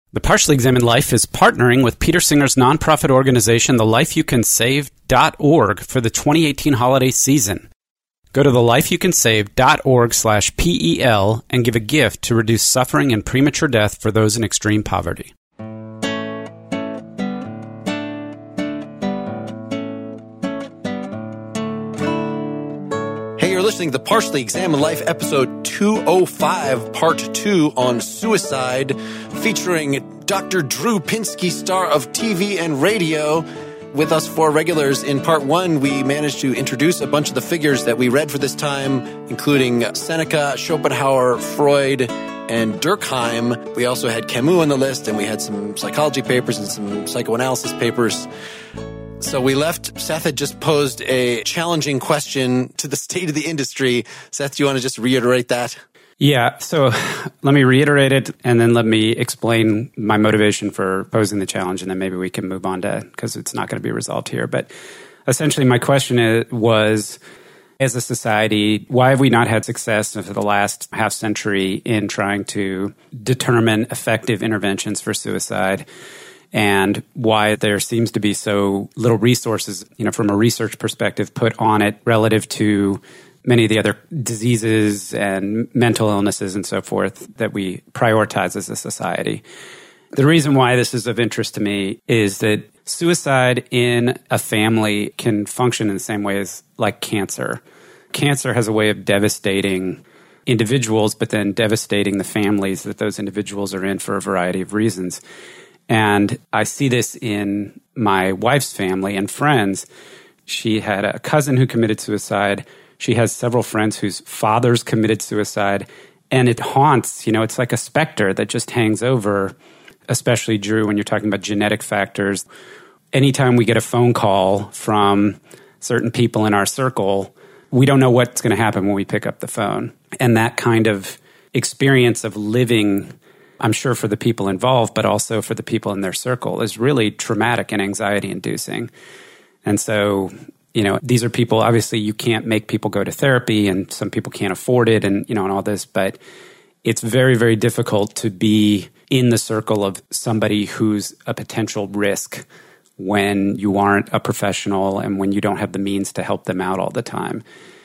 The Partially Examined Life is partnering with Peter Singer's nonprofit organization, thelifeyoucansave.org, for the 2018 holiday season. Go to thelifeyoucansave.org/PEL and give a gift to reduce suffering and premature death for those in extreme poverty. Hey, you're listening to the Partially Examined Life, episode 205, part 2 on suicide, featuring Dr. Drew Pinsky, star of TV and radio. With us four regulars, in part 1, we managed to introduce a bunch of the figures that we read for this time, including Seneca, Schopenhauer, Freud, and Durkheim. We also had Camus on the list, and we had some psychology papers and some psychoanalysis papers. So we left. Seth had just posed a challenging question to the state of the industry. Seth, do you want to just reiterate that? Yeah, so let me reiterate it, and then let me explain my motivation for posing the challenge, and then maybe we can move on to, because it's not going to be resolved here. But essentially my question was, as a society, why have we not had success for the last half century in trying to determine effective interventions for suicide? And why there seems to be so little resources, from a research perspective, put on it relative to many of the other diseases and mental illnesses and so forth that we prioritize as a society. The reason why this is of interest to me is that suicide in a family can function in the same way as like cancer. Cancer has a way of devastating individuals, but then devastating the families that those individuals are in for a variety of reasons. And I see this in my wife's family and friends. She had a cousin who committed suicide. She has several friends whose fathers committed suicide. And it haunts, it's like a specter that just hangs over, especially, Drew, when you're talking about genetic factors. Anytime we get a phone call from certain people in our circle, we don't know what's going to happen when we pick up the phone. And that kind of experience of living, I'm sure for the people involved, but also for the people in their circle, is really traumatic and anxiety-inducing. And so, these are people, obviously you can't make people go to therapy, and some people can't afford it, and, and all this, but it's very, very difficult to be in the circle of somebody who's a potential risk when you aren't a professional and when you don't have the means to help them out all the time.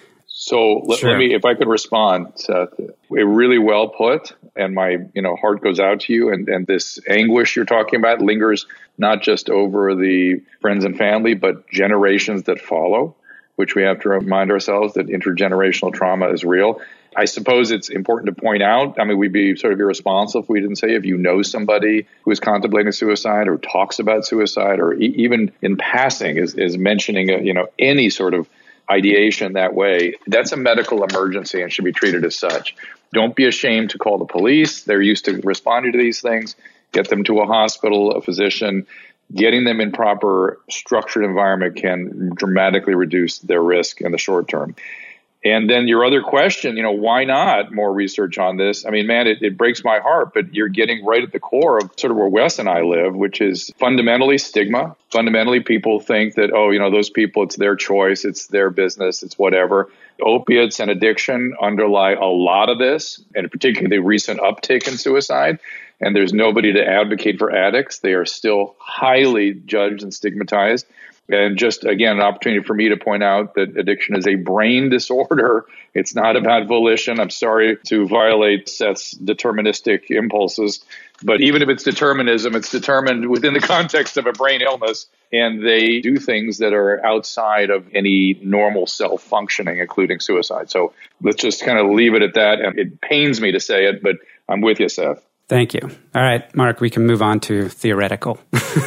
So let me, if I could respond, Seth, really well put, and my heart goes out to you. And this anguish you're talking about lingers not just over the friends and family, but generations that follow, which we have to remind ourselves that intergenerational trauma is real. I suppose it's important to point out, we'd be sort of irresponsible if we didn't say, if you know somebody who is contemplating suicide or talks about suicide, or even in passing is mentioning any sort of ideation that way, that's a medical emergency and should be treated as such. Don't be ashamed to call the police. They're used to responding to these things. Get them to a hospital, a physician. Getting them in proper structured environment can dramatically reduce their risk in the short term. And then your other question, why not more research on this? It breaks my heart, but you're getting right at the core of sort of where Wes and I live, which is fundamentally stigma. Fundamentally, people think that, those people, it's their choice, it's their business, it's whatever. Opiates and addiction underlie a lot of this, and particularly the recent uptick in suicide. And there's nobody to advocate for addicts. They are still highly judged and stigmatized. And just, again, an opportunity for me to point out that addiction is a brain disorder. It's not about volition. I'm sorry to violate Seth's deterministic impulses, but even if it's determinism, it's determined within the context of a brain illness, and they do things that are outside of any normal self-functioning, including suicide. So let's just kind of leave it at that. And it pains me to say it, but I'm with you, Seth. Thank you. All right, Mark, we can move on to theoretical.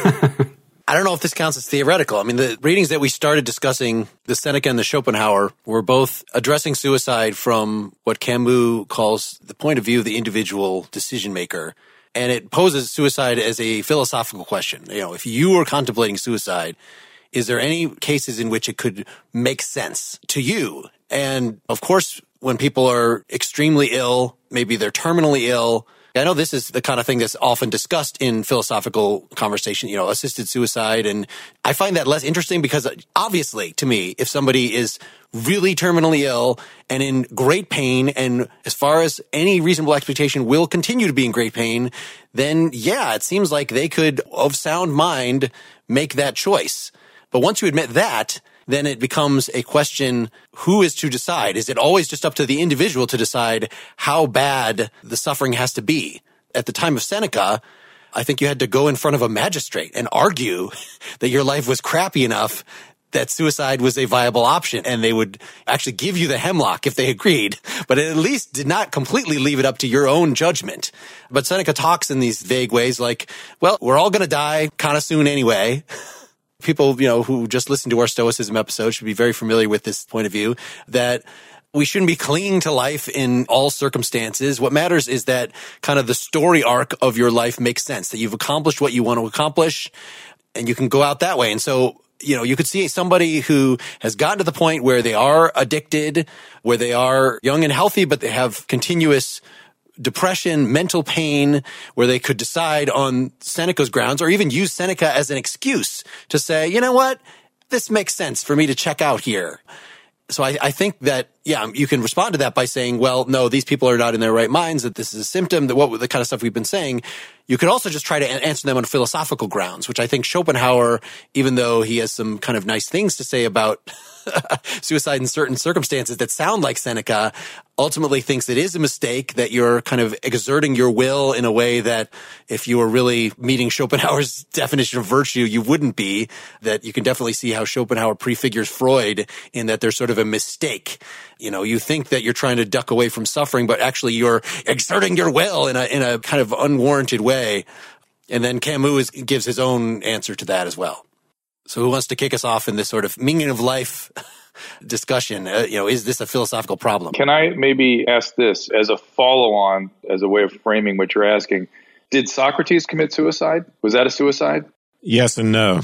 I don't know if this counts as theoretical. The readings that we started discussing, the Seneca and the Schopenhauer, were both addressing suicide from what Camus calls the point of view of the individual decision maker. And it poses suicide as a philosophical question. If you were contemplating suicide, is there any cases in which it could make sense to you? And of course, when people are extremely ill, maybe they're terminally ill, I know this is the kind of thing that's often discussed in philosophical conversation, assisted suicide. And I find that less interesting because obviously, to me, if somebody is really terminally ill and in great pain, and as far as any reasonable expectation will continue to be in great pain, then yeah, it seems like they could, of sound mind, make that choice. But once you admit that, then it becomes a question, who is to decide? Is it always just up to the individual to decide how bad the suffering has to be? At the time of Seneca, I think you had to go in front of a magistrate and argue that your life was crappy enough that suicide was a viable option, and they would actually give you the hemlock if they agreed, but it at least did not completely leave it up to your own judgment. But Seneca talks in these vague ways like, well, we're all going to die kind of soon anyway. People, who just listened to our Stoicism episode should be very familiar with this point of view, that we shouldn't be clinging to life in all circumstances. What matters is that kind of the story arc of your life makes sense, that you've accomplished what you want to accomplish, and you can go out that way. And so, you could see somebody who has gotten to the point where they are addicted, where they are young and healthy, but they have continuous depression, mental pain, where they could decide on Seneca's grounds or even use Seneca as an excuse to say, you know what, this makes sense for me to check out here. So I think that, you can respond to that by saying, well, no, these people are not in their right minds, that this is a symptom, that what the kind of stuff we've been saying. You could also just try to answer them on philosophical grounds, which I think Schopenhauer, even though he has some kind of nice things to say about suicide in certain circumstances that sound like Seneca, ultimately thinks it is a mistake, that you're kind of exerting your will in a way that if you were really meeting Schopenhauer's definition of virtue, you wouldn't be. That you can definitely see how Schopenhauer prefigures Freud in that there's sort of a mistake. You think that you're trying to duck away from suffering, but actually you're exerting your will in a kind of unwarranted way. And then Camus gives his own answer to that as well. So who wants to kick us off in this sort of meaning of life discussion? Is this a philosophical problem? Can I maybe ask this as a follow-on, as a way of framing what you're asking? Did Socrates commit suicide? Was that a suicide? Yes and no.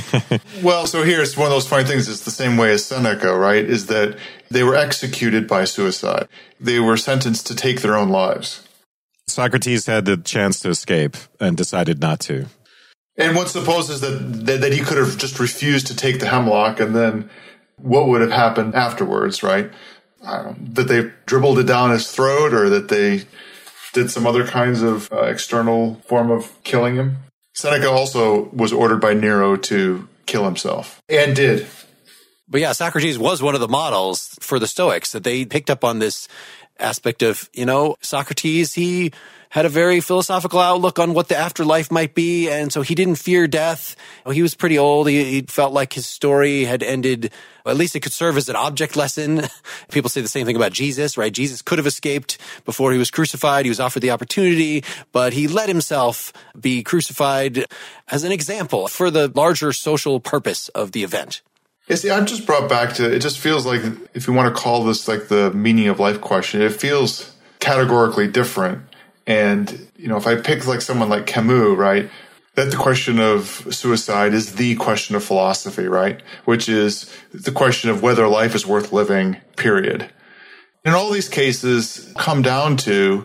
Well, so here's one of those funny things. It's the same way as Seneca, right? Is that they were executed by suicide. They were sentenced to take their own lives. Socrates had the chance to escape and decided not to. And one supposes that he could have just refused to take the hemlock, and then what would have happened afterwards, right? I don't know, that they dribbled it down his throat, or that they did some other kinds of external form of killing him. Seneca also was ordered by Nero to kill himself, and did. But yeah, Socrates was one of the models for the Stoics, that they picked up on this aspect of, Socrates, he had a very philosophical outlook on what the afterlife might be, and so he didn't fear death. He was pretty old. He felt like his story had ended. At least it could serve as an object lesson. People say the same thing about Jesus, right? Jesus could have escaped before he was crucified. He was offered the opportunity, but he let himself be crucified as an example for the larger social purpose of the event. Yeah, see, I'm just brought back to, it just feels like, if you want to call this like the meaning of life question, it feels categorically different. And, if I pick like someone like Camus, right, that the question of suicide is the question of philosophy, right? Which is the question of whether life is worth living, period. And all these cases come down to,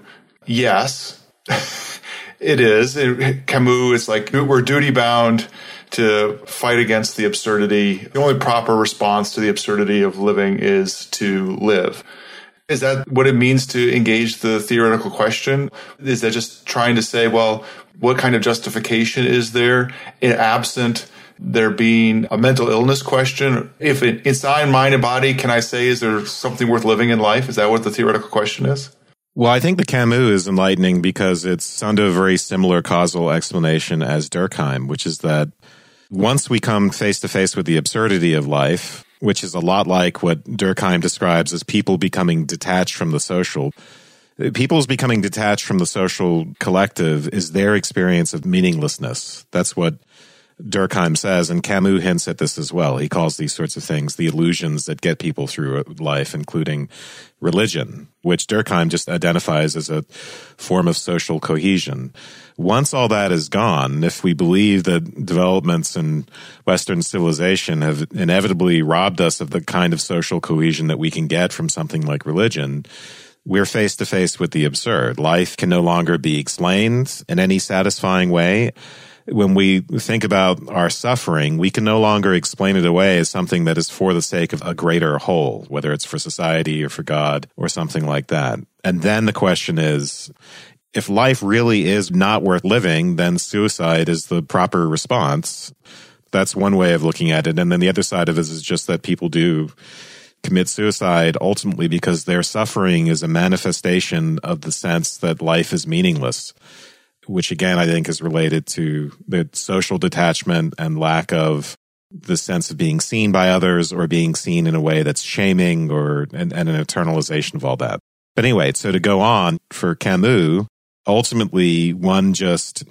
yes, it is. Camus is like, we're duty bound to fight against the absurdity. The only proper response to the absurdity of living is to live. Is that what it means to engage the theoretical question? Is that just trying to say, well, what kind of justification is there absent there being a mental illness question? If inside mind and body, can I say, is there something worth living in life? Is that what the theoretical question is? Well, I think the Camus is enlightening because it's under a very similar causal explanation as Durkheim, which is that once we come face to face with the absurdity of life, which is a lot like what Durkheim describes as people becoming detached from the social. People's becoming detached from the social collective is their experience of meaninglessness. That's what Durkheim says, and Camus hints at this as well. He calls these sorts of things the illusions that get people through life, including religion, which Durkheim just identifies as a form of social cohesion. Once all that is gone, if we believe that developments in Western civilization have inevitably robbed us of the kind of social cohesion that we can get from something like religion, we're face to face with the absurd. Life can no longer be explained in any satisfying way. When we think about our suffering, we can no longer explain it away as something that is for the sake of a greater whole, whether it's for society or for God or something like that. And then the question is, if life really is not worth living, then suicide is the proper response. That's one way of looking at it. And then the other side of it is just that people do commit suicide ultimately because their suffering is a manifestation of the sense that life is meaningless, which again, I think is related to the social detachment and lack of the sense of being seen by others or being seen in a way that's shaming and an internalization of all that. But anyway, so to go on, for Camus, ultimately one just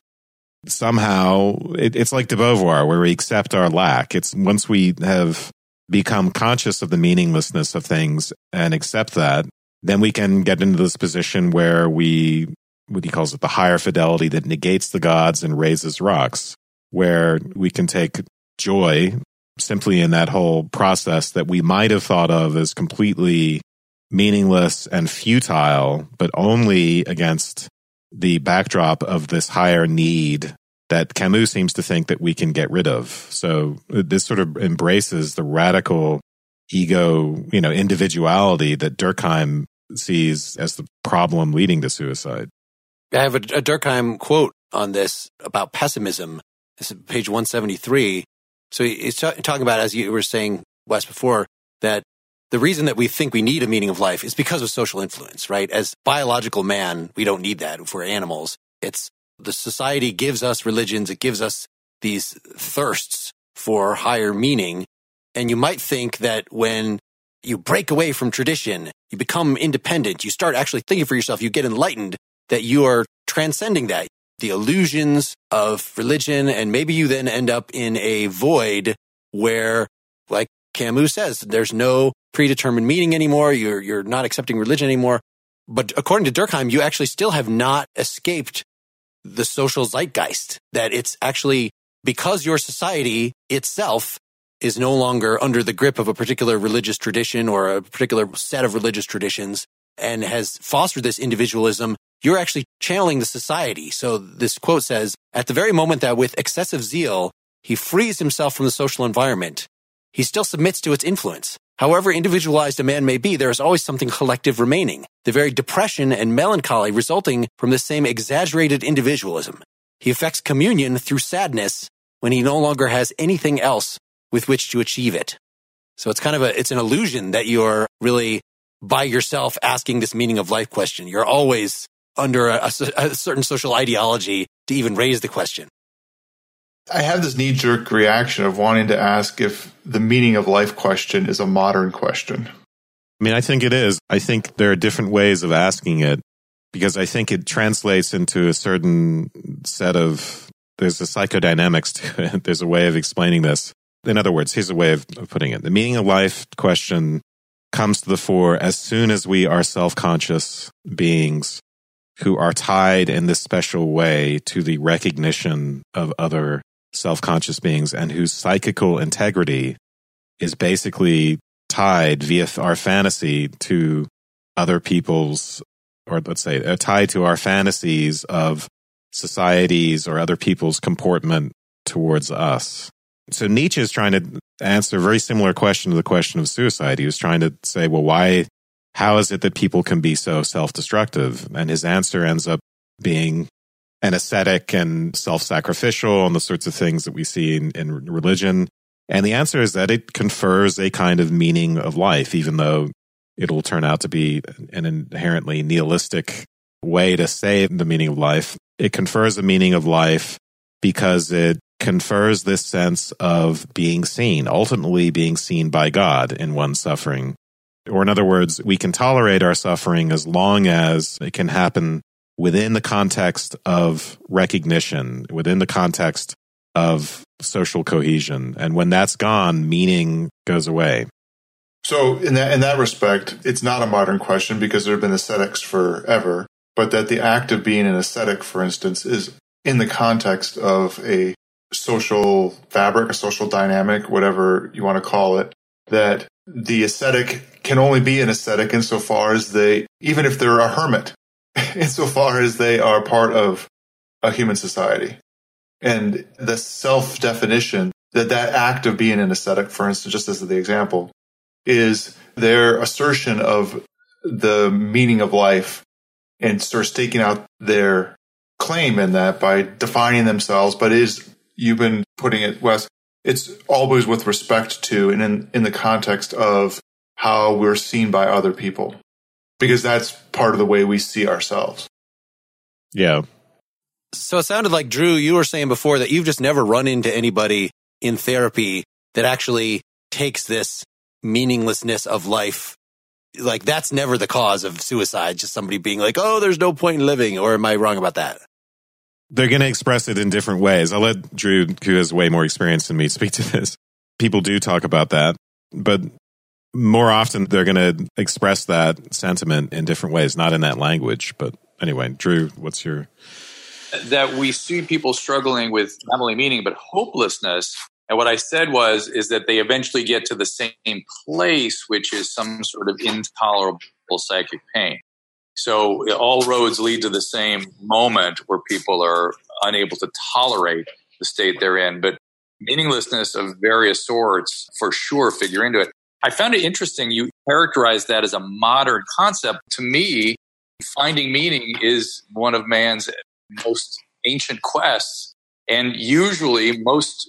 somehow, it's like de Beauvoir, where we accept our lack. It's once we have become conscious of the meaninglessness of things and accept that, then we can get into this position where what he calls it, the higher fidelity that negates the gods and raises rocks, where we can take joy simply in that whole process that we might have thought of as completely meaningless and futile, but only against the backdrop of this higher need that Camus seems to think that we can get rid of. So this sort of embraces the radical ego, individuality that Durkheim sees as the problem leading to suicide. I have a Durkheim quote on this about pessimism. This is page 173. So he's talking about, as you were saying, Wes, before, that the reason that we think we need a meaning of life is because of social influence, right? As biological man, we don't need that. If we're animals, it's the society gives us religions. It gives us these thirsts for higher meaning. And you might think that when you break away from tradition, you become independent, you start actually thinking for yourself, you get enlightened, that you are transcending that, the illusions of religion, and maybe you then end up in a void where, like Camus says, there's no predetermined meaning anymore, you're not accepting religion anymore. But according to Durkheim, you actually still have not escaped the social zeitgeist, that it's actually because your society itself is no longer under the grip of a particular religious tradition or a particular set of religious traditions and has fostered this individualism, you're actually channeling the society. So this quote says, at the very moment that with excessive zeal, he frees himself from the social environment, he still submits to its influence. However individualized a man may be, there is always something collective remaining, the very depression and melancholy resulting from the same exaggerated individualism. He effects communion through sadness when he no longer has anything else with which to achieve it. So it's it's an illusion that you're really by yourself asking this meaning of life question. You're always under a certain social ideology to even raise the question. I have this knee-jerk reaction of wanting to ask if the meaning of life question is a modern question. I mean, I think it is. I think there are different ways of asking it because I think it translates into a certain set of, there's a psychodynamics to it. There's a way of explaining this. In other words, here's a way of putting it. The meaning of life question comes to the fore as soon as we are self-conscious beings who are tied in this special way to the recognition of other self-conscious beings and whose psychical integrity is basically tied via our fantasy to other people's, or let's say, tied to our fantasies of societies or other people's comportment towards us. So Nietzsche is trying to answer a very similar question to the question of suicide. He was trying to say, well, how is it that people can be so self-destructive? And his answer ends up being an ascetic and self-sacrificial and the sorts of things that we see in religion. And the answer is that it confers a kind of meaning of life, even though it'll turn out to be an inherently nihilistic way to say the meaning of life. It confers a meaning of life because it confers this sense of being seen, ultimately being seen by God in one's suffering. Or in other words, we can tolerate our suffering as long as it can happen within the context of recognition, within the context of social cohesion. And when that's gone, meaning goes away. So in that respect, it's not a modern question because there have been ascetics forever, but that the act of being an ascetic, for instance, is in the context of a social fabric, a social dynamic, whatever you want to call it, that the ascetic can only be an ascetic insofar as even if they're a hermit, insofar as they are part of a human society. And the self-definition that act of being an ascetic, for instance, just as the example, is their assertion of the meaning of life and sort of staking out their claim in that by defining themselves. But you've been putting it, Wes, it's always with respect to and in the context of how we're seen by other people, because that's part of the way we see ourselves. Yeah. So it sounded like, Drew, you were saying before that you've just never run into anybody in therapy that actually takes this meaninglessness of life. Like, that's never the cause of suicide, just somebody being like, oh, there's no point in living. Or am I wrong about that? They're going to express it in different ways. I'll let Drew, who has way more experience than me, speak to this. People do talk about that, but more often they're going to express that sentiment in different ways, not in that language. But anyway, Drew, what's your... That we see people struggling with not only meaning, but hopelessness. And what I said is that they eventually get to the same place, which is some sort of intolerable psychic pain. So all roads lead to the same moment where people are unable to tolerate the state they're in. But meaninglessness of various sorts, for sure, figure into it. I found it interesting. You characterized that as a modern concept. To me, finding meaning is one of man's most ancient quests. And usually most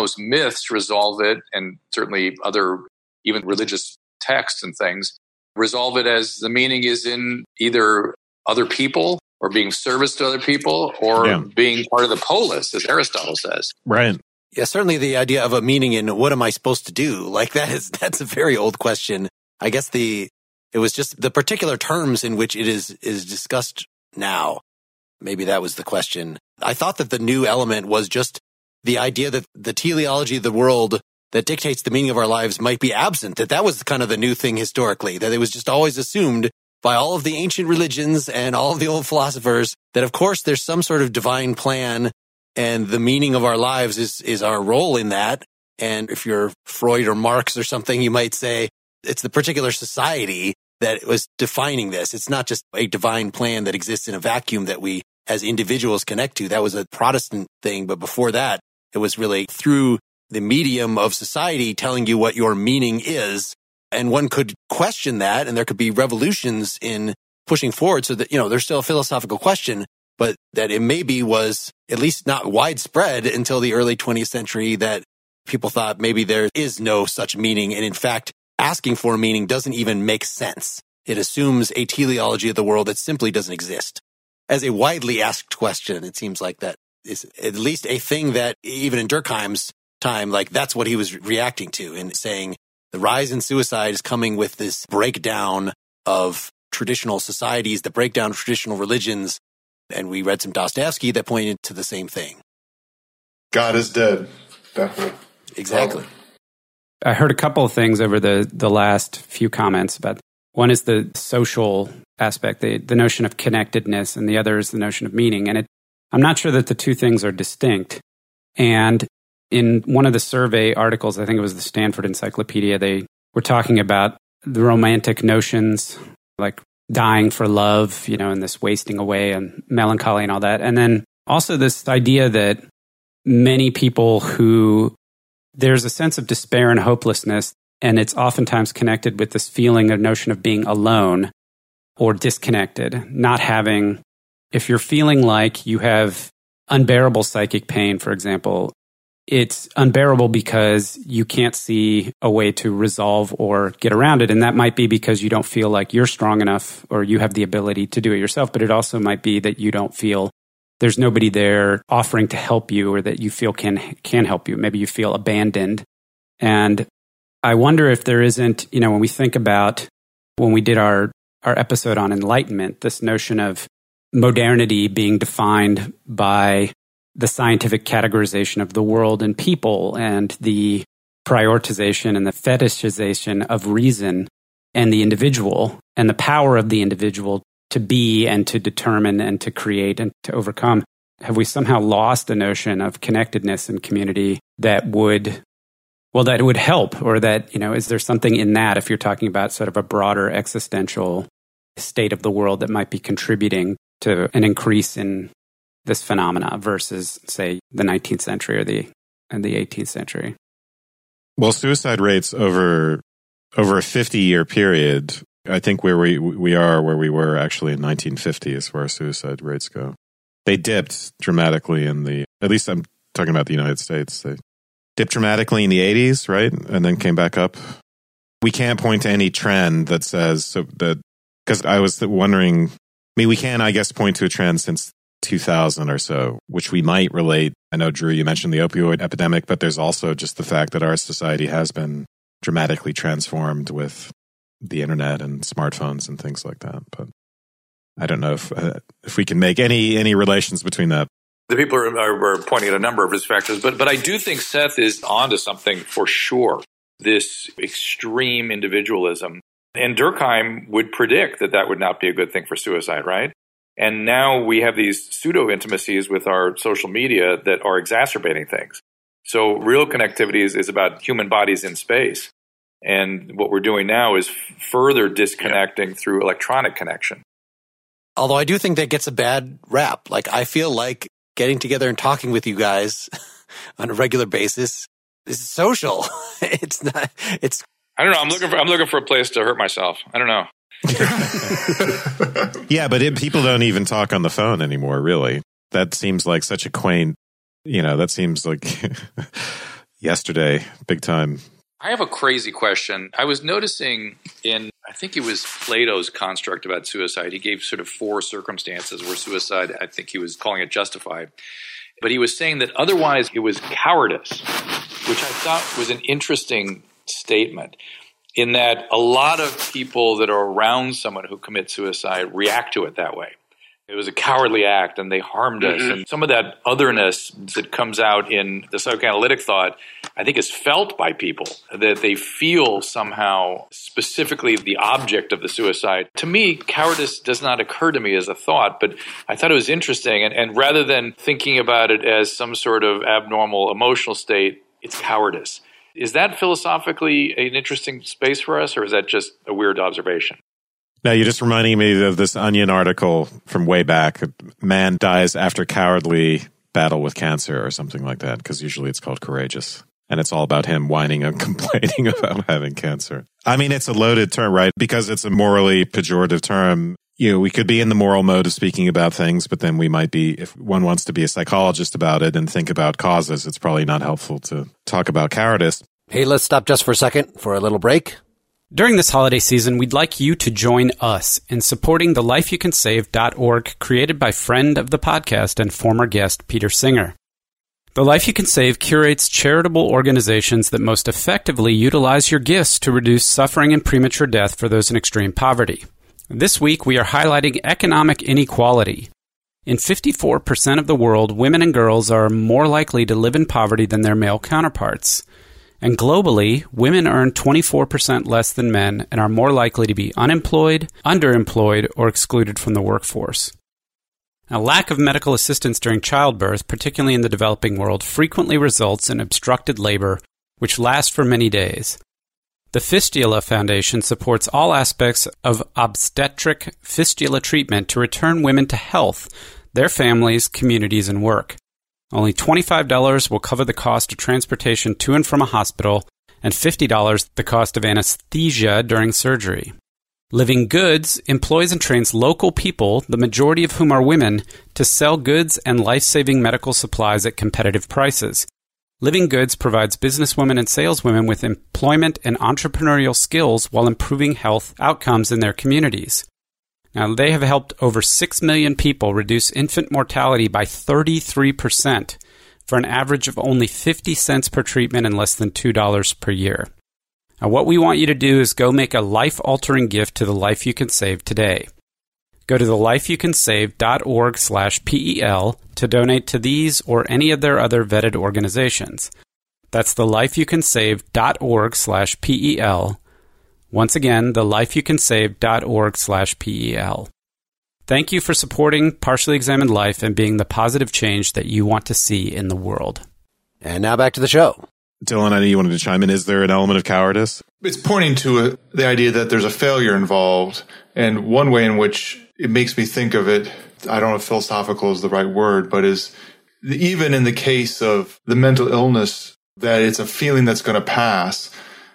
myths resolve it, and certainly other, even religious texts and things, resolve it as the meaning is in either other people or being service to other people or being part of the polis, as Aristotle says. Right. Yeah, certainly the idea of a meaning in what am I supposed to do? Like that's a very old question. I guess it was just the particular terms in which it is discussed now. Maybe that was the question. I thought that the new element was just the idea that the teleology of the world that dictates the meaning of our lives might be absent, that was kind of the new thing historically, that it was just always assumed by all of the ancient religions and all of the old philosophers that, of course, there's some sort of divine plan and the meaning of our lives is our role in that. And if you're Freud or Marx or something, you might say it's the particular society that was defining this. It's not just a divine plan that exists in a vacuum that we as individuals connect to. That was a Protestant thing. But before that, it was really through the medium of society telling you what your meaning is. And one could question that, and there could be revolutions in pushing forward so that, there's still a philosophical question, but that it maybe was at least not widespread until the early 20th century that people thought maybe there is no such meaning. And in fact, asking for meaning doesn't even make sense. It assumes a teleology of the world that simply doesn't exist. As a widely asked question, it seems like that is at least a thing that even in Durkheim's time, like that's what he was reacting to in saying the rise in suicide is coming with this breakdown of traditional societies, the breakdown of traditional religions. And we read some Dostoevsky that pointed to the same thing. God is dead. Definitely. Exactly. I heard a couple of things over the last few comments about. One is the social aspect, the notion of connectedness, and the other is the notion of meaning. And I'm not sure that the two things are distinct. And in one of the survey articles, I think it was the Stanford Encyclopedia, they were talking about the romantic notions, like dying for love, and this wasting away and melancholy and all that. And then also this idea that many people there's a sense of despair and hopelessness, and it's oftentimes connected with this feeling of notion of being alone or disconnected, not having, if you're feeling like you have unbearable psychic pain, for example, it's unbearable because you can't see a way to resolve or get around it. And that might be because you don't feel like you're strong enough or you have the ability to do it yourself. But it also might be that you don't feel there's nobody there offering to help you or that you feel can help you. Maybe you feel abandoned. And I wonder if there isn't, when we think about when we did our episode on enlightenment, this notion of modernity being defined by the scientific categorization of the world and people and the prioritization and the fetishization of reason and the individual and the power of the individual to be and to determine and to create and to overcome. Have we somehow lost the notion of connectedness and community that would Well, that would help, or that, is there something in that, if you're talking about sort of a broader existential state of the world, that might be contributing to an increase in this phenomena versus, say, the 19th century and the 18th century? Well, suicide rates over a 50-year period, I think where we are where we were actually in 1950 as far as suicide rates go. They dipped dramatically at least I'm talking about the United States. They dipped dramatically in the 80s, right? And then came back up. We can't point to any trend that says that, because I was wondering, we can, I guess, point to a trend since 2000 or so, which we might relate. I know, Drew, you mentioned the opioid epidemic, but there's also just the fact that our society has been dramatically transformed with the internet and smartphones and things like that. But I don't know if we can make any relations between that. The people are pointing at a number of risk factors, but I do think Seth is onto something for sure. This extreme individualism. And Durkheim would predict that would not be a good thing for suicide, right? And now we have these pseudo-intimacies with our social media that are exacerbating things. So real connectivity is about human bodies in space. And what we're doing now is further disconnecting through electronic connection. Although I do think that gets a bad rap. Like, I feel like getting together and talking with you guys on a regular basis is social. It's not, it's... I don't know. I'm looking for a place to hurt myself. I don't know. Yeah, but people don't even talk on the phone anymore, really. That seems like such a quaint, that seems like yesterday, big time. I have a crazy question. I was noticing I think it was Plato's construct about suicide. He gave sort of 4 circumstances where suicide, I think he was calling it justified. But he was saying that otherwise it was cowardice, which I thought was an interesting statement, in that a lot of people that are around someone who commits suicide react to it that way. It was a cowardly act and they harmed us. And some of that otherness that comes out in the psychoanalytic thought, I think, is felt by people, that they feel somehow specifically the object of the suicide. To me, cowardice does not occur to me as a thought, but I thought it was interesting. And rather than thinking about it as some sort of abnormal emotional state, it's cowardice. Is that philosophically an interesting space for us, or is that just a weird observation? Now, you're just reminding me of this Onion article from way back. A man dies after cowardly battle with cancer or something like that, because usually it's called courageous. And it's all about him whining and complaining about having cancer. I mean, it's a loaded term, right? Because it's a morally pejorative term. We could be in the moral mode of speaking about things, but then we might be, if one wants to be a psychologist about it and think about causes, it's probably not helpful to talk about cowardice. Hey, let's stop just for a second for a little break. During this holiday season, we'd like you to join us in supporting the lifeyoucansave.org, created by friend of the podcast and former guest Peter Singer. The Life You Can Save curates charitable organizations that most effectively utilize your gifts to reduce suffering and premature death for those in extreme poverty. This week, we are highlighting economic inequality. In 54% of the world, women and girls are more likely to live in poverty than their male counterparts. And globally, women earn 24% less than men and are more likely to be unemployed, underemployed, or excluded from the workforce. A lack of medical assistance during childbirth, particularly in the developing world, frequently results in obstructed labor, which lasts for many days. The Fistula Foundation supports all aspects of obstetric fistula treatment to return women to health, their families, communities, and work. Only $25 will cover the cost of transportation to and from a hospital, and $50 the cost of anesthesia during surgery. Living Goods employs and trains local people, the majority of whom are women, to sell goods and life-saving medical supplies at competitive prices. Living Goods provides businesswomen and saleswomen with employment and entrepreneurial skills while improving health outcomes in their communities. Now, they have helped over 6 million people reduce infant mortality by 33%, for an average of only 50 cents per treatment and less than $2 per year. Now, what we want you to do is go make a life-altering gift to the Life You Can Save today. Go to thelifeyoucansave.org/PEL to donate to these or any of their other vetted organizations. That's thelifeyoucansave.org/PEL. Once again, thelifeyoucansave.org/PEL. Thank you for supporting Partially Examined Life and being the positive change that you want to see in the world. And now back to the show. Dylan, I know you wanted to chime in. Is there an element of cowardice? It's pointing to the idea that there's a failure involved. And one way in which it makes me think of it, I don't know if philosophical is the right word, but is even in the case of the mental illness, that it's a feeling that's going to pass.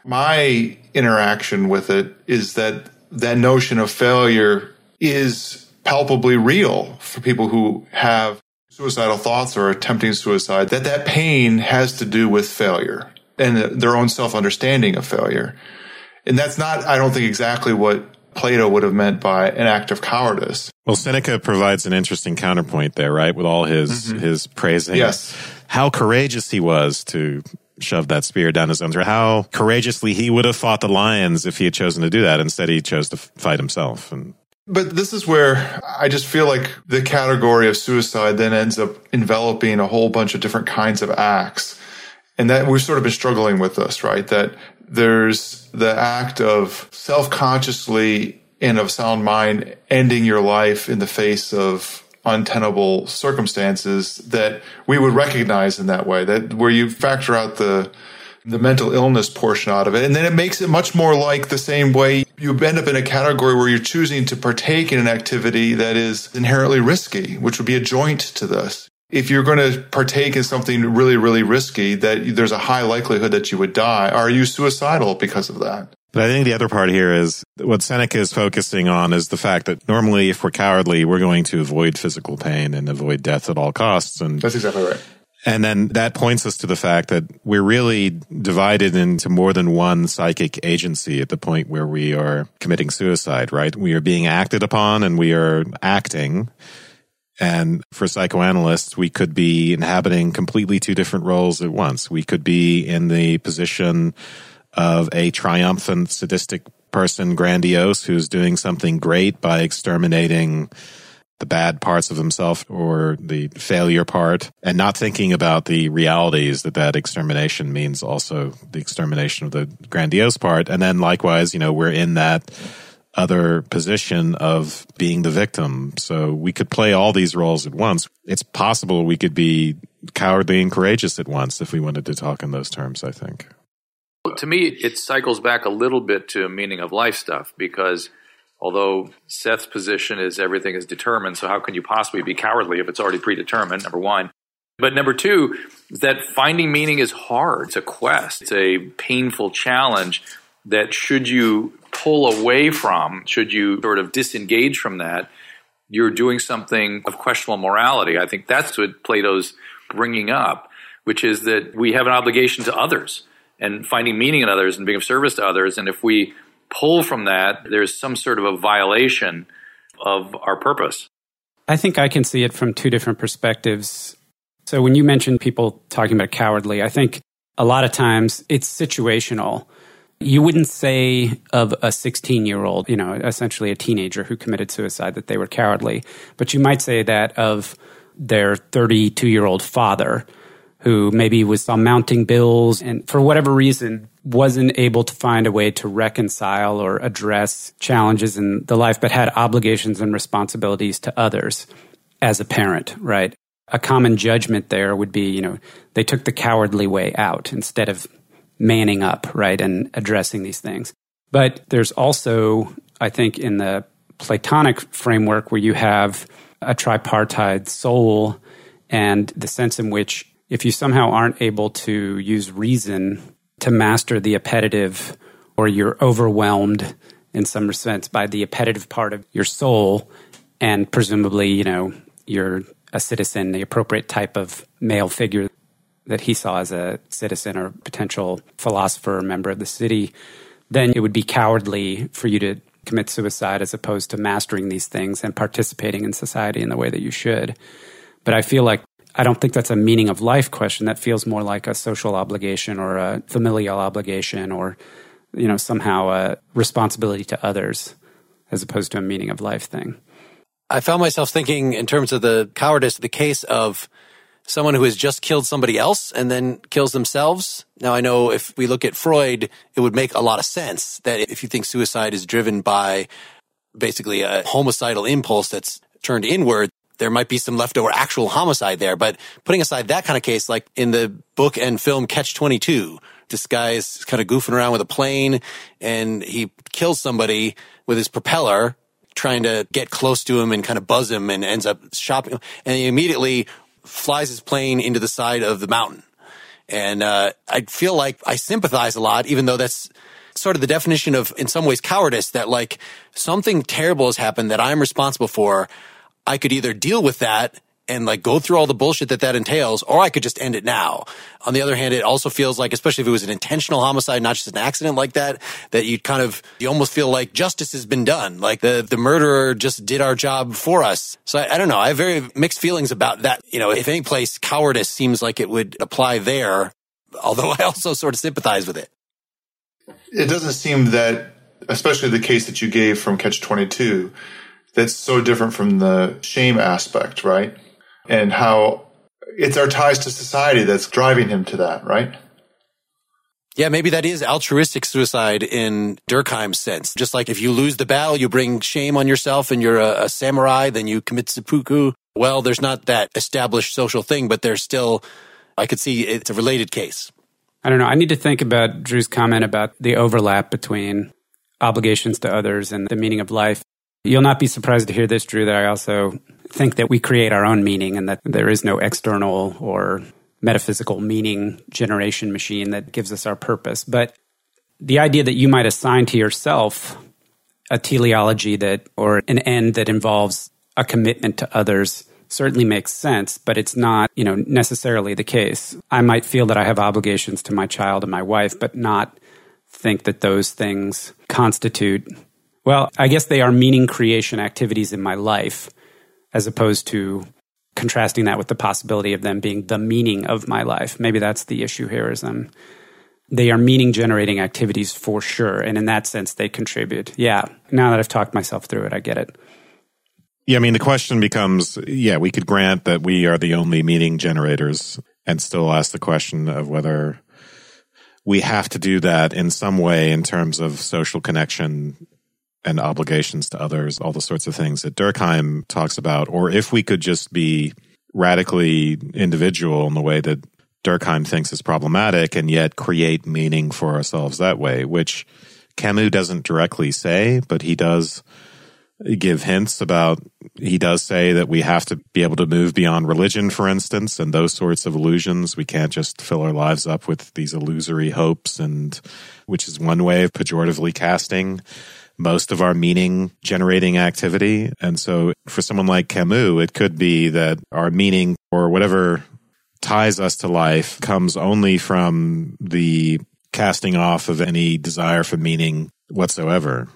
My interaction with it is that notion of failure is palpably real for people who have suicidal thoughts or attempting suicide, that pain has to do with failure and their own self-understanding of failure. And that's not, I don't think, exactly what Plato would have meant by an act of cowardice. Well, Seneca provides an interesting counterpoint there, right? With all his praising. Yes. How courageous he was to shove that spear down his own throat. How courageously he would have fought the lions if he had chosen to do that. Instead, he chose to fight himself. But this is where I just feel like the category of suicide then ends up enveloping a whole bunch of different kinds of acts. And that we've sort of been struggling with this, right? That there's the act of self-consciously and of sound mind ending your life in the face of untenable circumstances that we would recognize in that way, that where you factor out the mental illness portion out of it. And then it makes it much more like the same way you end up in a category where you're choosing to partake in an activity that is inherently risky, which would be adjoint to this. If you're going to partake in something really, really risky, that there's a high likelihood that you would die, are you suicidal because of that? But I think the other part here is what Seneca is focusing on is the fact that normally if we're cowardly, we're going to avoid physical pain and avoid death at all costs. And that's exactly right. And then that points us to the fact that we're really divided into more than one psychic agency at the point where we are committing suicide, right? We are being acted upon and we are acting. And for psychoanalysts, we could be inhabiting completely two different roles at once. We could be in the position of a triumphant, sadistic person, grandiose, who's doing something great by exterminating the bad parts of himself or the failure part, and not thinking about the realities that extermination means, also the extermination of the grandiose part. And then likewise, we're in that other position of being the victim. So we could play all these roles at once. It's possible we could be cowardly and courageous at once if we wanted to talk in those terms, I think. To me, it cycles back a little bit to meaning of life stuff, because although Seth's position is everything is determined, so how can you possibly be cowardly if it's already predetermined, number one. But number two is that finding meaning is hard. It's a quest. It's a painful challenge that should you pull away from, should you sort of disengage from that, you're doing something of questionable morality. I think that's what Plato's bringing up, which is that we have an obligation to others and finding meaning in others and being of service to others. And if we pull from that, there's some sort of a violation of our purpose. I think I can see it from two different perspectives. So when you mentioned people talking about cowardly, I think a lot of times it's situational. You wouldn't say of a 16-year-old, essentially a teenager who committed suicide, that they were cowardly. But you might say that of their 32-year-old father, who maybe was mounting bills and for whatever reason wasn't able to find a way to reconcile or address challenges in the life, but had obligations and responsibilities to others as a parent, right? A common judgment there would be, they took the cowardly way out instead of manning up, right, and addressing these things. But there's also, I think, in the Platonic framework where you have a tripartite soul and the sense in which if you somehow aren't able to use reason to master the appetitive, or you're overwhelmed in some sense by the appetitive part of your soul, and presumably, you're a citizen, the appropriate type of male figure that he saw as a citizen or potential philosopher or member of the city, then it would be cowardly for you to commit suicide as opposed to mastering these things and participating in society in the way that you should. But I feel like I don't think that's a meaning of life question. That feels more like a social obligation or a familial obligation or, somehow a responsibility to others as opposed to a meaning of life thing. I found myself thinking in terms of the cowardice, the case of someone who has just killed somebody else and then kills themselves. Now, I know if we look at Freud, it would make a lot of sense that if you think suicide is driven by basically a homicidal impulse that's turned inward, there might be some leftover actual homicide there. But putting aside that kind of case, like in the book and film Catch-22, this guy is kind of goofing around with a plane and he kills somebody with his propeller, trying to get close to him and kind of buzz him, and ends up shopping. And he immediately flies his plane into the side of the mountain. And I feel like I sympathize a lot, even though that's sort of the definition of, in some ways, cowardice, that like something terrible has happened that I'm responsible for. I could either deal with that and like go through all the bullshit that entails, or I could just end it now. On the other hand, it also feels like, especially if it was an intentional homicide, not just an accident like that, that you almost feel like justice has been done. Like the murderer just did our job for us. So I don't know. I have very mixed feelings about that. You know, if any place, cowardice seems like it would apply there, although I also sort of sympathize with it. It doesn't seem that, especially the case that you gave from Catch-22, that's so different from the shame aspect, right? And how it's our ties to society that's driving him to that, right? Yeah, maybe that is altruistic suicide in Durkheim's sense. Just like if you lose the battle, you bring shame on yourself and you're a samurai, then you commit seppuku. Well, there's not that established social thing, but there's still, I could see it's a related case. I don't know. I need to think about Drew's comment about the overlap between obligations to others and the meaning of life. You'll not be surprised to hear this, Drew, that I also think that we create our own meaning and that there is no external or metaphysical meaning generation machine that gives us our purpose. But the idea that you might assign to yourself a teleology or an end that involves a commitment to others certainly makes sense, but it's not, necessarily the case. I might feel that I have obligations to my child and my wife, but not think that those things constitute, well, I guess they are meaning creation activities in my life, as opposed to contrasting that with the possibility of them being the meaning of my life. Maybe that's the issue here, is they are meaning-generating activities for sure, and in that sense, they contribute. Yeah, now that I've talked myself through it, I get it. Yeah, I mean, the question becomes, we could grant that we are the only meaning generators and still ask the question of whether we have to do that in some way in terms of social connection and obligations to others, all the sorts of things that Durkheim talks about, or if we could just be radically individual in the way that Durkheim thinks is problematic and yet create meaning for ourselves that way, which Camus doesn't directly say, but he does give hints about. He does say that we have to be able to move beyond religion, for instance, and those sorts of illusions. We can't just fill our lives up with these illusory hopes, and which is one way of pejoratively casting most of our meaning generating activity. And so for someone like Camus, it could be that our meaning or whatever ties us to life comes only from the casting off of any desire for meaning whatsoever,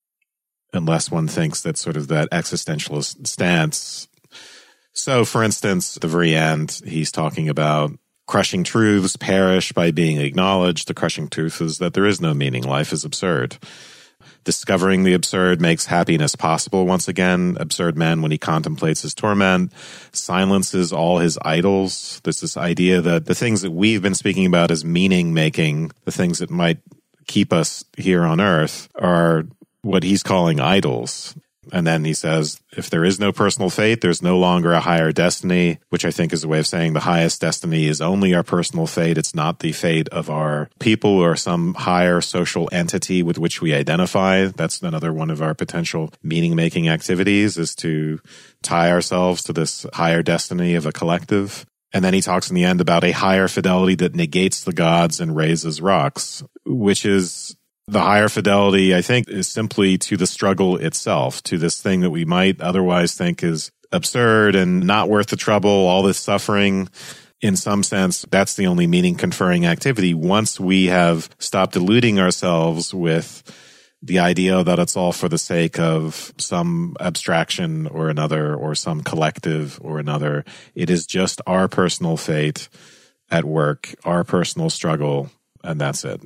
unless one thinks that sort of that existentialist stance. So, for instance, at the very end, he's talking about crushing truths perish by being acknowledged. The crushing truth is that there is no meaning. Life is absurd. Discovering the absurd makes happiness possible once again. Absurd man, when he contemplates his torment, silences all his idols. There's this idea that the things that we've been speaking about as meaning-making, the things that might keep us here on earth, are what he's calling idols. And then he says, if there is no personal fate, there's no longer a higher destiny, which I think is a way of saying the highest destiny is only our personal fate. It's not the fate of our people or some higher social entity with which we identify. That's another one of our potential meaning-making activities, is to tie ourselves to this higher destiny of a collective. And then he talks in the end about a higher fidelity that negates the gods and raises rocks, which is the higher fidelity, I think, is simply to the struggle itself, to this thing that we might otherwise think is absurd and not worth the trouble, all this suffering. In some sense, that's the only meaning-conferring activity. Once we have stopped deluding ourselves with the idea that it's all for the sake of some abstraction or another, or some collective or another, it is just our personal fate at work, our personal struggle, and that's it.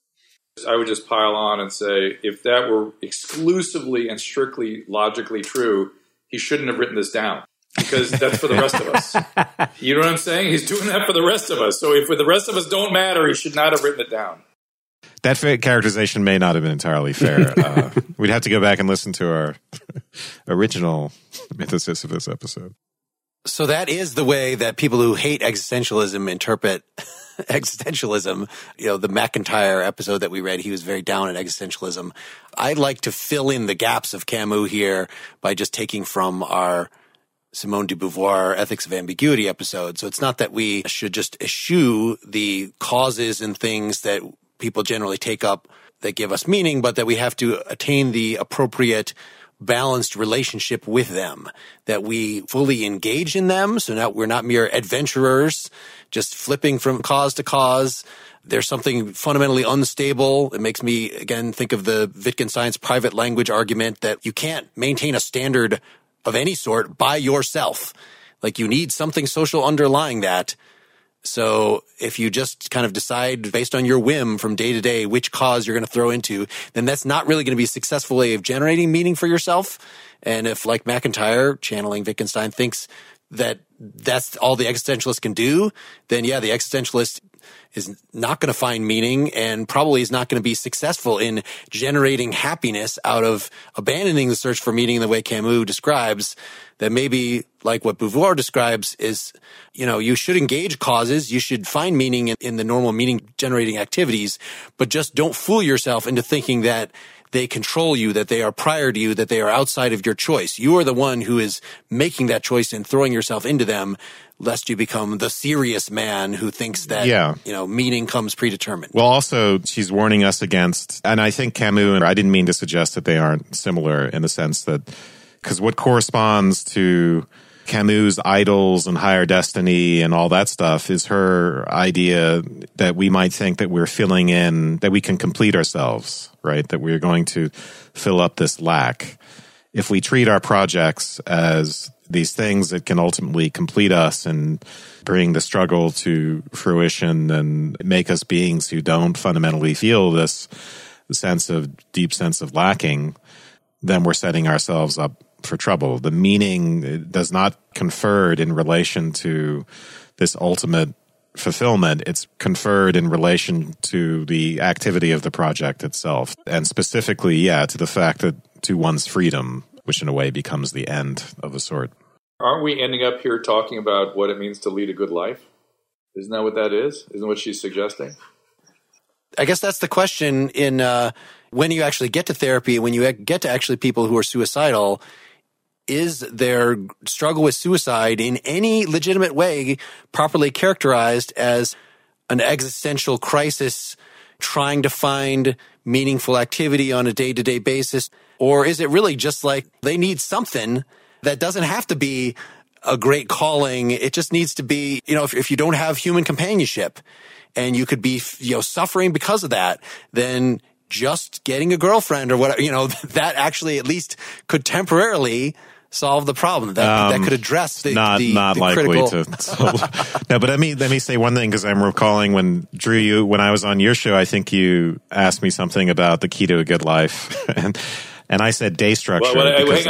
I would just pile on and say, if that were exclusively and strictly logically true, he shouldn't have written this down, because that's for the rest of us. You know what I'm saying? He's doing that for the rest of us. So if the rest of us don't matter, he should not have written it down. That characterization may not have been entirely fair. We'd have to go back and listen to our original Mythosisyphus episode. So that is the way that people who hate existentialism interpret existentialism. The McIntyre episode that we read, he was very down on existentialism. I'd like to fill in the gaps of Camus here by just taking from our Simone de Beauvoir Ethics of Ambiguity episode. So it's not that we should just eschew the causes and things that people generally take up that give us meaning, but that we have to attain the appropriate balanced relationship with them, that we fully engage in them. So now we're not mere adventurers, just flipping from cause to cause. There's something fundamentally unstable. It makes me, again, think of the Wittgenstein's private language argument that you can't maintain a standard of any sort by yourself. Like you need something social underlying that. So if you just kind of decide based on your whim from day to day which cause you're going to throw into, then that's not really going to be a successful way of generating meaning for yourself. And if, like McIntyre, channeling Wittgenstein, thinks that that's all the existentialist can do, then yeah, the existentialist is not going to find meaning and probably is not going to be successful in generating happiness out of abandoning the search for meaning in the way Camus describes. That maybe, like what Beauvoir describes, is, you should engage causes, you should find meaning in the normal meaning-generating activities, but just don't fool yourself into thinking that they control you, that they are prior to you, that they are outside of your choice. You are the one who is making that choice and throwing yourself into them, lest you become the serious man who thinks that, meaning comes predetermined. Well, also, she's warning us against, and I think Camus, and I didn't mean to suggest that they aren't similar in the sense that, because what corresponds to Camus' idols and higher destiny and all that stuff is her idea that we might think that we're filling in, that we can complete ourselves, right? That we're going to fill up this lack. If we treat our projects as these things that can ultimately complete us and bring the struggle to fruition and make us beings who don't fundamentally feel this deep sense of lacking, then we're setting ourselves up for trouble. The meaning does not conferred in relation to this ultimate fulfillment. It's conferred in relation to the activity of the project itself. And specifically, to the fact that to one's freedom, which in a way becomes the end of a sort. Aren't we ending up here talking about what it means to lead a good life? Isn't that what that is? Isn't what she's suggesting? I guess that's the question in when you actually get to therapy, when you get to actually people who are suicidal. Is their struggle with suicide in any legitimate way properly characterized as an existential crisis trying to find meaningful activity on a day-to-day basis? Or is it really just like they need something that doesn't have to be a great calling? It just needs to be, if you don't have human companionship and you could be, suffering because of that, then just getting a girlfriend or whatever, that actually at least could temporarily solve the problem. That could address the not likely critical... to solve. No, but let me say one thing, because I'm recalling when Drew, when I was on your show, I think you asked me something about the key to a good life, and I said day structure. Well, I want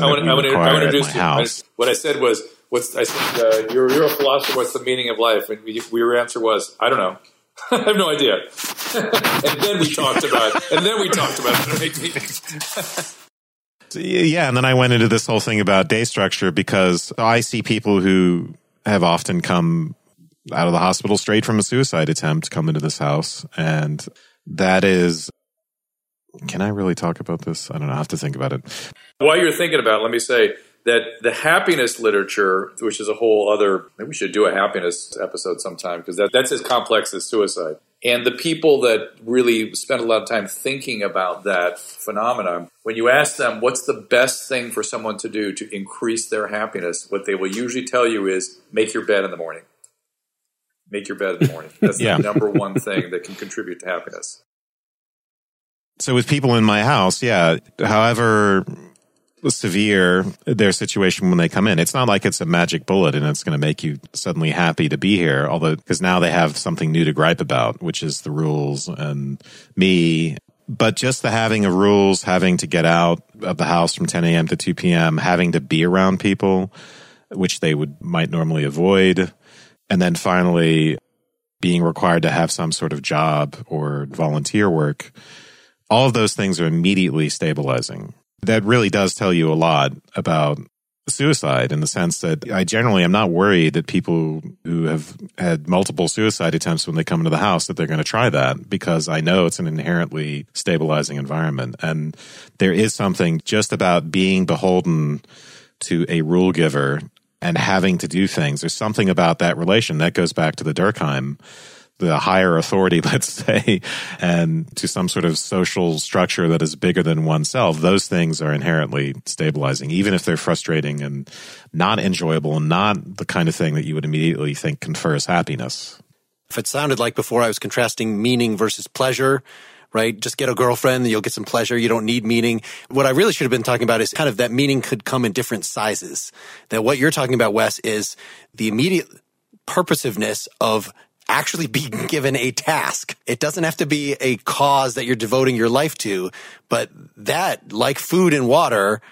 to introduce you. What I said was, you're a philosopher. What's the meaning of life? And your answer was, I don't know. I have no idea. and then we talked about how to make meanings. Yeah, and then I went into this whole thing about day structure because I see people who have often come out of the hospital straight from a suicide attempt come into this house. And that is, can I really talk about this? I don't know. I have to think about it. While you're thinking about it, let me say that the happiness literature, which is a whole other, maybe we should do a happiness episode sometime because that's as complex as suicide. And the people that really spend a lot of time thinking about that phenomenon, when you ask them what's the best thing for someone to do to increase their happiness, what they will usually tell you is make your bed in the morning. Make your bed in the morning. That's the number one thing that can contribute to happiness. So with people in my house, however severe their situation when they come in, it's not like it's a magic bullet and it's going to make you suddenly happy to be here, although because now they have something new to gripe about, which is the rules and me. But just the having of rules, having to get out of the house from 10 a.m. to 2 p.m., having to be around people, which they might normally avoid. And then finally, being required to have some sort of job or volunteer work, all of those things are immediately stabilizing. That really does tell you a lot about suicide, in the sense that I generally am not worried that people who have had multiple suicide attempts when they come into the house that they're going to try that, because I know it's an inherently stabilizing environment. And there is something just about being beholden to a rule giver and having to do things. There's something about that relation that goes back to the Durkheim, the higher authority, let's say, and to some sort of social structure that is bigger than oneself. Those things are inherently stabilizing, even if they're frustrating and not enjoyable and not the kind of thing that you would immediately think confers happiness. If it sounded like before I was contrasting meaning versus pleasure, right? Just get a girlfriend, you'll get some pleasure. You don't need meaning. What I really should have been talking about is kind of that meaning could come in different sizes. That what you're talking about, Wes, is the immediate purposiveness of actually being given a task. It doesn't have to be a cause that you're devoting your life to, but that, like food and water,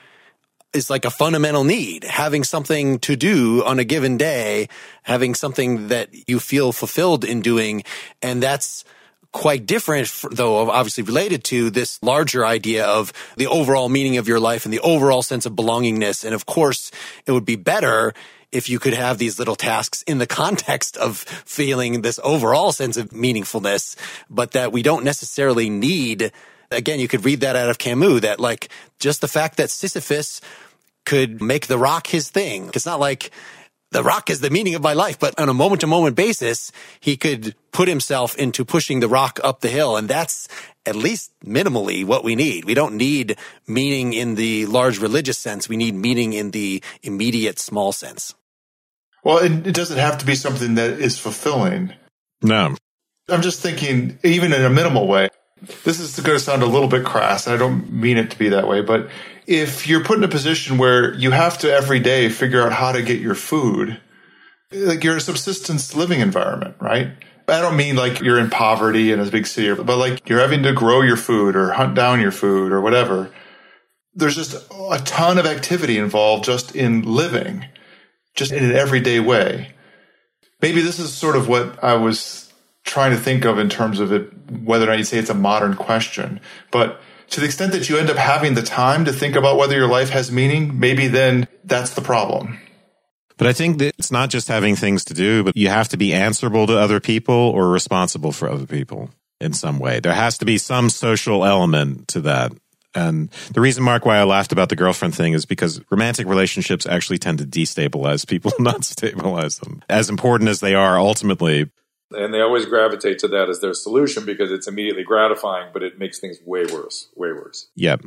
is like a fundamental need. Having something to do on a given day, having something that you feel fulfilled in doing, and that's quite different, though obviously related to this larger idea of the overall meaning of your life and the overall sense of belongingness. And of course, it would be better if you could have these little tasks in the context of feeling this overall sense of meaningfulness, but that we don't necessarily need. Again, you could read that out of Camus, that like just the fact that Sisyphus could make the rock his thing. It's not like the rock is the meaning of my life, but on a moment-to-moment basis, he could put himself into pushing the rock up the hill. And that's at least minimally what we need. We don't need meaning in the large religious sense. We need meaning in the immediate small sense. Well, it doesn't have to be something that is fulfilling. No. I'm just thinking, even in a minimal way, this is going to sound a little bit crass, and I don't mean it to be that way, but if you're put in a position where you have to every day figure out how to get your food, like you're in a subsistence living environment, right? I don't mean like you're in poverty in a big city, but like you're having to grow your food or hunt down your food or whatever. There's just a ton of activity involved just in living, just in an everyday way. Maybe this is sort of what I was trying to think of in terms of it, whether or not you'd say it's a modern question. But to the extent that you end up having the time to think about whether your life has meaning, maybe then that's the problem. But I think that it's not just having things to do, but you have to be answerable to other people or responsible for other people in some way. There has to be some social element to that. And the reason, Mark, why I laughed about the girlfriend thing is because romantic relationships actually tend to destabilize people, not stabilize them. As important as they are ultimately. And they always gravitate to that as their solution because it's immediately gratifying, but it makes things way worse, way worse. Yep.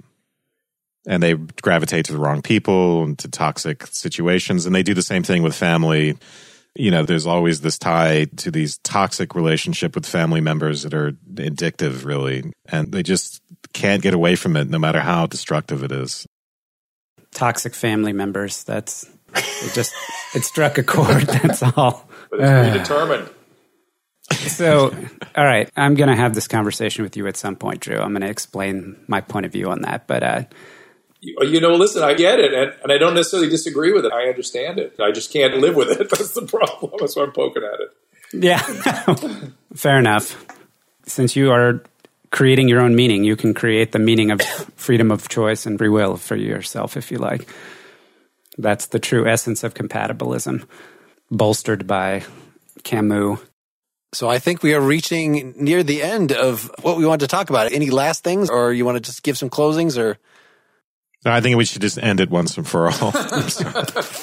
And they gravitate to the wrong people and to toxic situations. And they do the same thing with family. You know, there's always this tie to these toxic relationship with family members that are addictive, really. And they just can't get away from it no matter how destructive it is. Toxic family members, it struck a chord, that's all. But it's predetermined. So, all right, I'm going to have this conversation with you at some point, Drew. I'm going to explain my point of view on that. But, listen, I get it, and I don't necessarily disagree with it. I understand it. I just can't live with it. That's the problem. That's why I'm poking at it. Yeah, fair enough. Since you are creating your own meaning, you can create the meaning of freedom of choice and free will for yourself, if you like. That's the true essence of compatibilism, bolstered by Camus. So I think we are reaching near the end of what we wanted to talk about. Any last things, or you want to just give some closings, or? No, I think we should just end it once and for all. Sorry.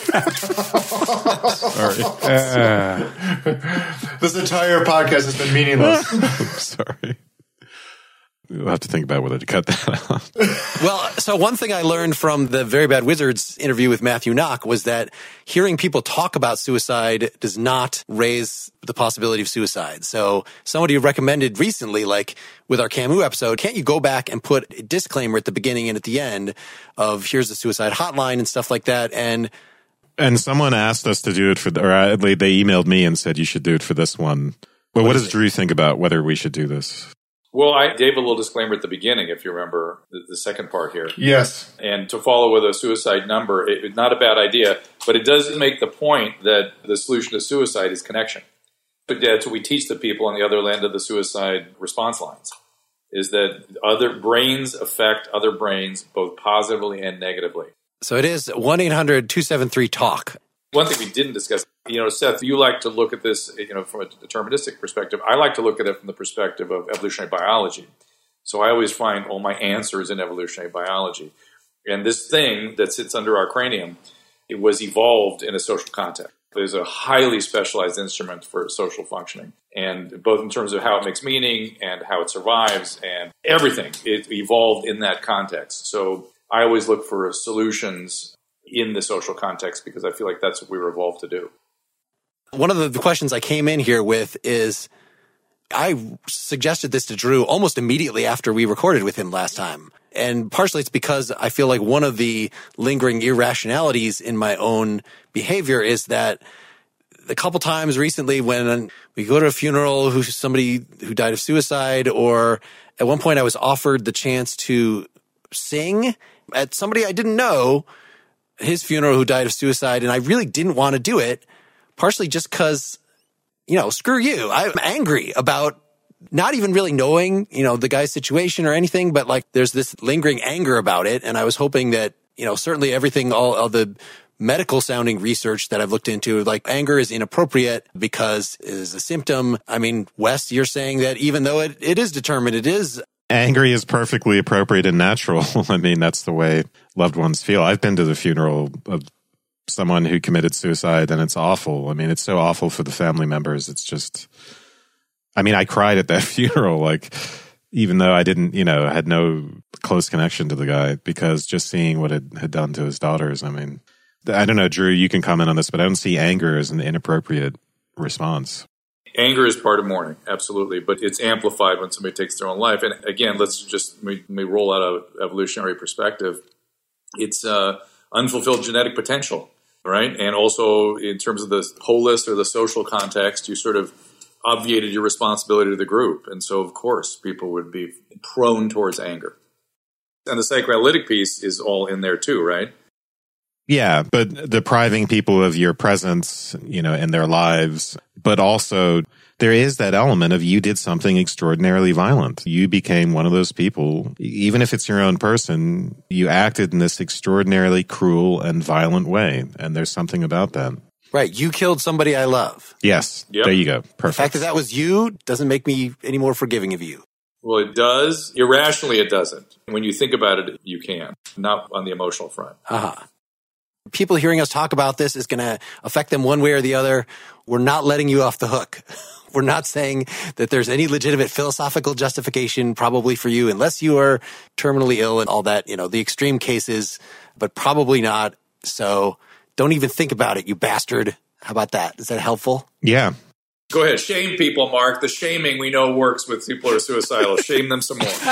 This entire podcast has been meaningless. Sorry. We'll have to think about whether to cut that out. Well, so one thing I learned from the Very Bad Wizards interview with Matthew Knock was that hearing people talk about suicide does not raise the possibility of suicide. So somebody recommended recently, like with our Camus episode, can't you go back and put a disclaimer at the beginning and at the end of here's the suicide hotline and stuff like that? And someone asked us to do it they emailed me and said you should do it for this one. Well, what does Drew think about whether we should do this? Well, I gave a little disclaimer at the beginning, if you remember the second part here. Yes. And to follow with a suicide number, it's not a bad idea, but it does make the point that the solution to suicide is connection. But yeah, that's what we teach the people on the other end of the suicide response lines, is that other brains affect other brains both positively and negatively. So it is 1-800-273-TALK. One thing we didn't discuss, Seth, you like to look at this, from a deterministic perspective. I like to look at it from the perspective of evolutionary biology. So I always find all my answers in evolutionary biology. And this thing that sits under our cranium, it was evolved in a social context. There's a highly specialized instrument for social functioning, and both in terms of how it makes meaning and how it survives and everything, it evolved in that context. So I always look for solutions in the social context because I feel like that's what we were evolved to do. One of the questions I came in here with is, I suggested this to Drew almost immediately after we recorded with him last time. And partially it's because I feel like one of the lingering irrationalities in my own behavior is that a couple times recently when we go to a funeral somebody who died of suicide, or at one point I was offered the chance to sing at somebody I didn't know, his funeral, who died of suicide, and I really didn't want to do it, partially just because, screw you. I'm angry about not even really knowing, the guy's situation or anything, but like there's this lingering anger about it. And I was hoping that, certainly everything, all of the medical sounding research that I've looked into, like anger is inappropriate because it is a symptom. I mean, Wes, you're saying that even though it is determined, it is. Angry is perfectly appropriate and natural. I mean, that's the way loved ones feel. I've been to the funeral of someone who committed suicide, and it's awful. I mean, it's so awful for the family members. It's just, I cried at that funeral, like, even though I didn't, had no close connection to the guy, because just seeing what it had done to his daughters. I mean, I don't know, Drew, you can comment on this, but I don't see anger as an inappropriate response. Anger is part of mourning, absolutely, but it's amplified when somebody takes their own life. And again, let's just we roll out of evolutionary perspective. It's unfulfilled genetic potential, right? And also in terms of the holist or the social context, you sort of obviated your responsibility to the group. And so, of course, people would be prone towards anger. And the psychoanalytic piece is all in there too, right? Yeah, but depriving people of your presence, in their lives, but also there is that element of you did something extraordinarily violent. You became one of those people, even if it's your own person, you acted in this extraordinarily cruel and violent way. And there's something about that. Right. You killed somebody I love. Yes. Yep. There you go. Perfect. The fact that was you doesn't make me any more forgiving of you. Well, it does. Irrationally, it doesn't. When you think about it, you can. Not on the emotional front. People hearing us talk about this is going to affect them one way or the other. We're not letting you off the hook. We're not saying that there's any legitimate philosophical justification probably for you, unless you are terminally ill and all that, the extreme cases, but probably not. So don't even think about it, you bastard. How about that? Is that helpful? Yeah. Go ahead. Shame people, Mark. The shaming we know works with people who are suicidal. Shame them some more.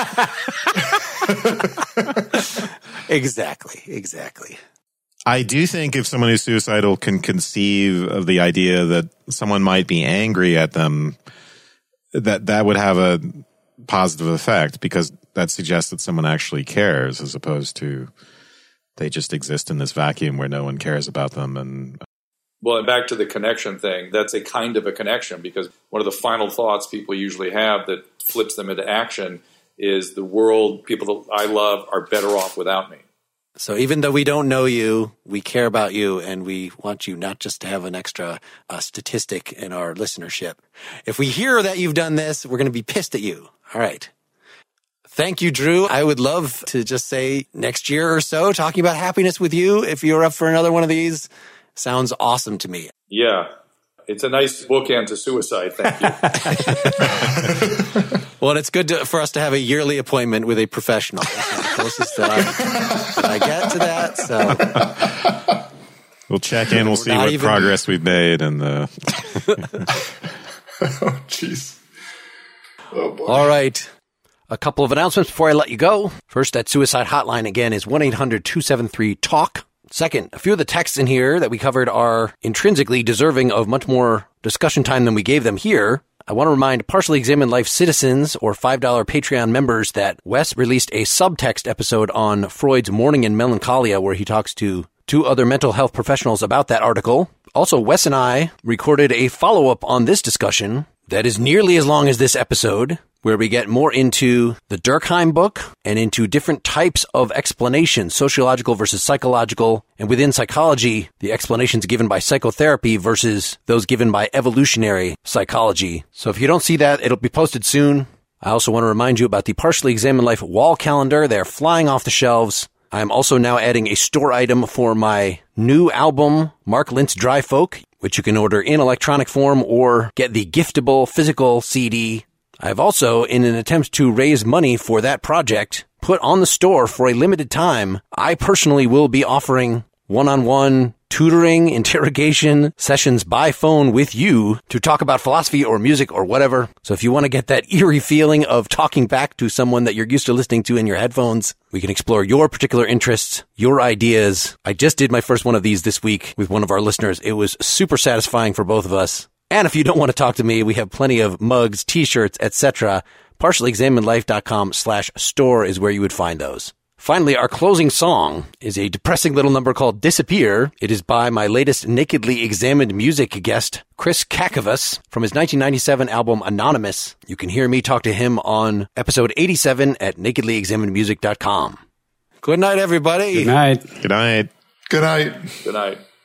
Exactly. I do think if someone who's suicidal can conceive of the idea that someone might be angry at them, that would have a positive effect, because that suggests that someone actually cares, as opposed to they just exist in this vacuum where no one cares about them. And back to the connection thing, that's a kind of a connection, because one of the final thoughts people usually have that flips them into action is the world, people that I love are better off without me. So even though we don't know you, we care about you, and we want you not just to have an extra statistic in our listenership. If we hear that you've done this, we're going to be pissed at you. All right. Thank you, Drew. I would love to just say next year or so, talking about happiness with you, if you're up for another one of these. Sounds awesome to me. Yeah. It's a nice bookend to suicide. Thank you. Well, it's good for us to have a yearly appointment with a professional. That's the closest that I get to that. So we'll check in. We'll see what progress we've made. And oh, jeez. Oh, boy. All right. A couple of announcements before I let you go. First, that suicide hotline again is 1-800-273-TALK. Second, a few of the texts in here that we covered are intrinsically deserving of much more discussion time than we gave them here. I want to remind Partially Examined Life citizens or $5 Patreon members that Wes released a subtext episode on Freud's Mourning and Melancholia, where he talks to two other mental health professionals about that article. Also, Wes and I recorded a follow-up on this discussion that is nearly as long as this episode, where we get more into the Durkheim book and into different types of explanations, sociological versus psychological, and within psychology, the explanations given by psychotherapy versus those given by evolutionary psychology. So if you don't see that, it'll be posted soon. I also want to remind you about the Partially Examined Life wall calendar. They're flying off the shelves. I'm also now adding a store item for my new album, Mark Lintz Dry Folk, which you can order in electronic form or get the giftable physical CD. I've also, in an attempt to raise money for that project, put on the store for a limited time, I personally will be offering one-on-one tutoring, interrogation sessions by phone with you to talk about philosophy or music or whatever. So if you want to get that eerie feeling of talking back to someone that you're used to listening to in your headphones, we can explore your particular interests, your ideas. I just did my first one of these this week with one of our listeners. It was super satisfying for both of us. And if you don't want to talk to me, we have plenty of mugs, t-shirts, etc. partiallyexaminedlife.com/store is where you would find those. Finally, our closing song is a depressing little number called Disappear. It is by my latest Nakedly Examined music guest, Chris Kakavas, from his 1997 album Anonymous. You can hear me talk to him on episode 87 at nakedlyexaminedmusic.com. Good night, everybody. Good night. Good night. Good night. Good night.